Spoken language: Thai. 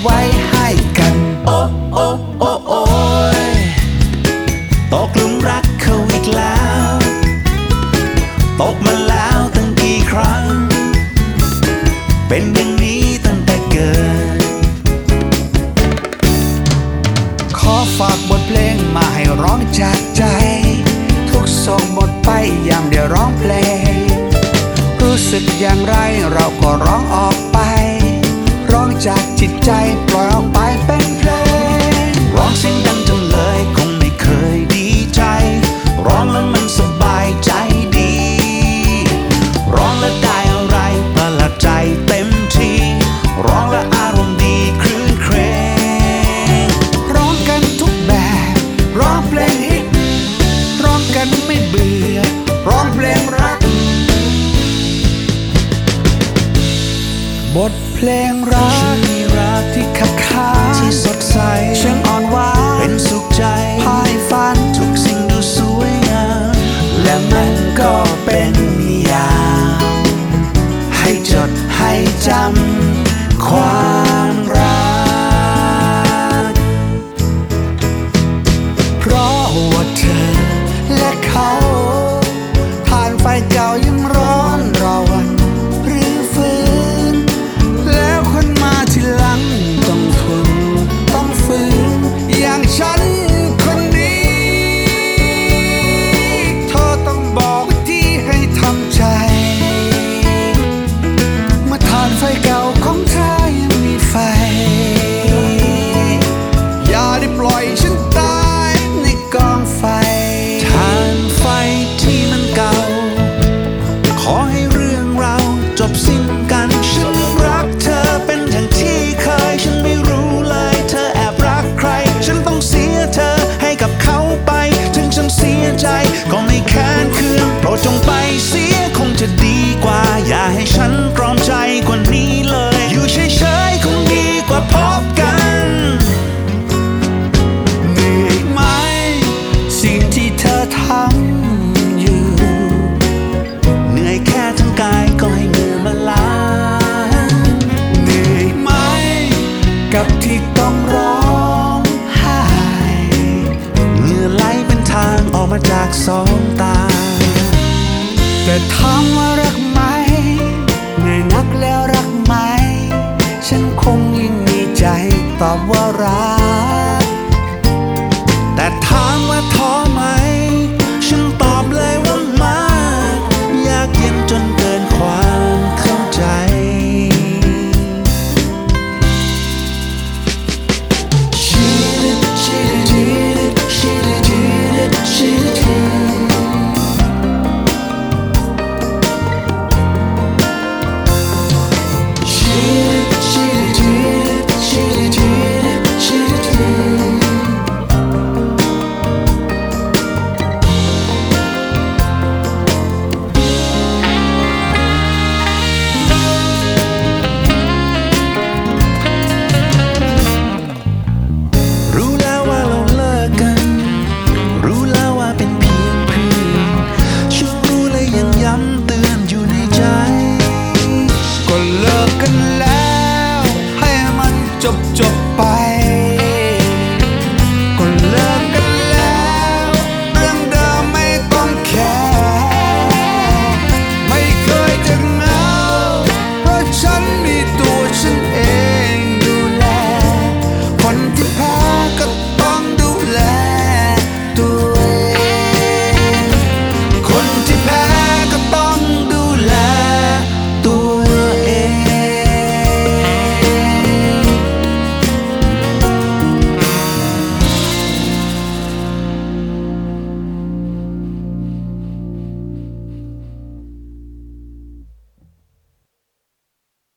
ไว้ให้กันโอ้โอ้โอ้โอ้ยตกหลุมรักเขาอีกแล้วตกมาแล้วตั้งกี่ครั้งเป็นอย่างนี้ตั้งแต่เกิดขอฝากบทเพลงมาให้ร้องจากใจทุกโศกหมดไปอย่างเดียวร้องเพลงรู้สึกอย่างไรเราก็ร้องออกไปร้องจากจิตใจปล่อยออกไปเป็นเพลงร้องเสียงดังจังเลยคงไม่เคยดีใจร้องแล้วมันสบายใจดีร้องแล้วได้อะไรประหลาดใจเต็มที่ร้องแล้วอารมณ์ดีคลื่นเครงร้องกันทุกแบบร้องเพลงฮิตร้องกันไม่เบื่อร้องเพลงรักบทเพลงรักฉันมีรักที่ขับขาที่สดใสช่างอ่อนหวานเป็นสุขใจพายฝันทุกสิ่งดูสวยงามและมันก็เป็นนิยามให้จดให้จำความรักเพราะว่าเธอและเขาผ่านไฟเก่ายังร้อนรอวันหรือฟื้นแล้วคนมาทีหลังต้องทนต้องฝืนอย่างฉันคนนี้เธอต้องบอกวิธีให้ทำใจเมื่อทานไฟเก่าของเธอยังมีไฟอย่าได้ปล่อยฉันตายในกองไฟทานไฟที่มันเก่าขอให้เรื่องเราจบสิ้นกันฉันรักเธอเป็นอย่างที่เคยฉันไม่รู้เลยเธอแอบรักใครฉันต้องเสียเธอให้กับเขาไปถึงฉันเสียใจก็ไม่แค้นเคืองโปรดจงไปเสียคงจะดีกว่าอย่าให้ฉันตรอมใจกว่านี้เลยอยู่เฉยๆคงดีกว่าพบกันเหนื่อยไหมสิ่งที่เธอทำอยู่เหนื่อยแค่ทั้งกายก็ให้เหงื่อมาล้างเหนื่อยไหมกับที่ต้องร้องไห้เหงื่อไหลเป็นทางออกมาจากสองตาแต่ถามว่ารักไหมเหนื่อยนักแล้วรักไหมฉันคงยิ่งมีใจตอบว่ารักแต่ถามว่าท้อไหมฉันตอบเลยว่ามากยากเย็นจนเกินความเข้าใจรู้แล้วว่าเราเลิกกันรู้แล้วว่าเป็นเพียงเพื่อนฉันรู้และยังย้ำเตือนอยู่ในใจก็เลิกกันแล้วให้มันจบไป